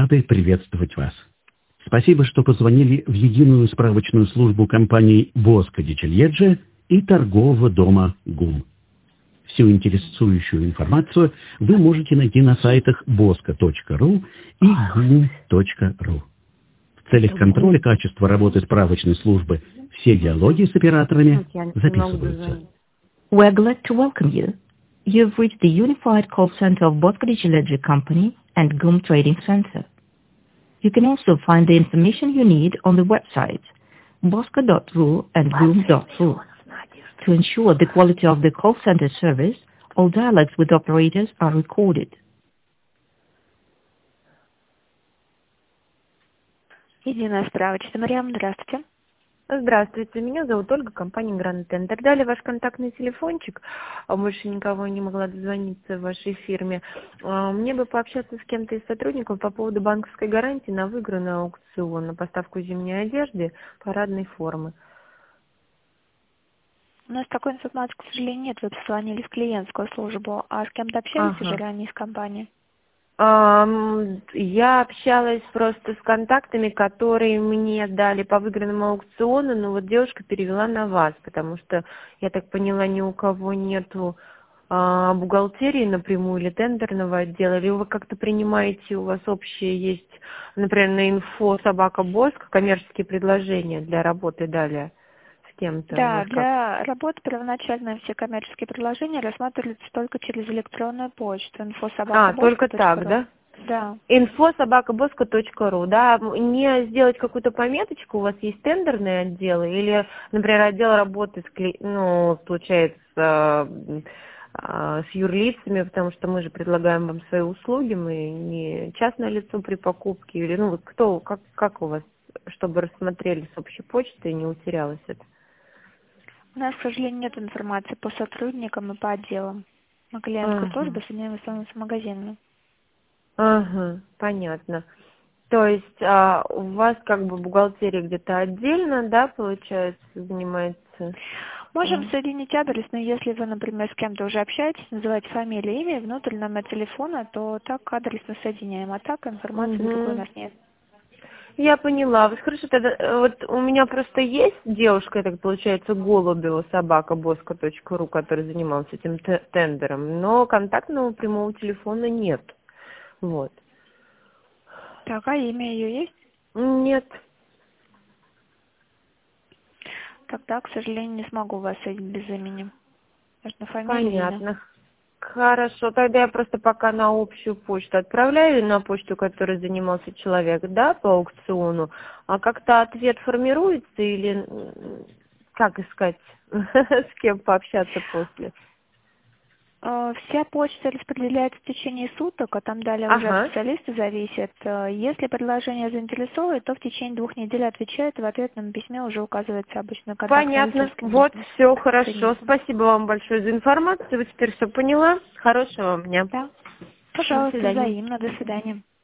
рады приветствовать вас. Спасибо, что позвонили в единую справочную службу компаний Bosco di Ciliegie и торгового дома ГУМ. Всю интересующую информацию вы можете найти на сайтах bosco.ru и gum.ru. В целях контроля качества работы справочной службы все диалоги с операторами записываются. We're glad to welcome you. You've reached the Unified Call Center of Bosco di Ciliegie Company and GUM Trading Center. You can also find the information you need on the website bosco.ru and gum.ru. To ensure the quality of the call center service, all dialogues with operators are recorded. Единая справочная. Мариам, здравствуйте. Здравствуйте, меня зовут Ольга, компания Grand Tender. Дали ваш контактный телефончик, а больше никого не могла дозвониться в вашей фирме. Мне бы пообщаться с кем-то из сотрудников по поводу банковской гарантии на выигранный аукцион, на поставку зимней одежды парадной формы. У нас такой информации, к сожалению, нет. Вы позвонили в клиентскую службу. А с кем-то общались уже ранее из компании? Я общалась просто с контактами, которые мне дали по выигранному аукциону, но вот девушка перевела на вас, потому что, я так поняла, ни у кого нету бухгалтерии напрямую или тендерного отдела, или вы как-то принимаете, у вас общие есть, например, на инфо собака Боско коммерческие предложения для работы далее с кем-то? Да, для работы первоначально все коммерческие предложения рассматриваются только через электронную почту. Только так, да? Да. info@bosco.ru, да? Не сделать какую-то пометочку, у вас есть тендерные отделы, или, например, отдел работы получается, с юрлицами, потому что мы же предлагаем вам свои услуги, мы не частное лицо при покупке, или, как у вас, чтобы рассмотрели с общей почты и не утерялось это? У нас, к сожалению, нет информации по сотрудникам и по отделам. На клиентскую службу соединяем с магазинами. Понятно. То есть у вас как бы бухгалтерия где-то отдельно, да, получается, занимается? Можем соединить адрес, но если вы, например, с кем-то уже общаетесь, называете фамилию, имя, внутрь номер телефона, то так адресно соединяем, а так информации такой у нас нет. Я поняла. Хорошо, тогда вот у меня просто есть девушка, так получается, Голубева, собака, bosco.ru, который занимался этим тендером, но контактного прямого телефона нет. Вот. Так, а имя ее есть? Нет. Тогда, к сожалению, не смогу вас соединить без имени. Нужно фамилию. Понятно. Хорошо, тогда я просто пока на общую почту отправляю, на почту, которой занимался человек, да, по аукциону, а как-то ответ формируется или как искать, с кем пообщаться после? Вся почта распределяется в течение суток, а там далее уже от специалиста зависит. Если предложение заинтересовывает, то в течение 2 недель отвечает, и в ответном письме уже указывается обычно контакт. Понятно. Вот, все хорошо. Спасибо вам большое за информацию. Вы теперь все поняла. Хорошего вам дня. Да. Пожалуйста, взаимно. До свидания.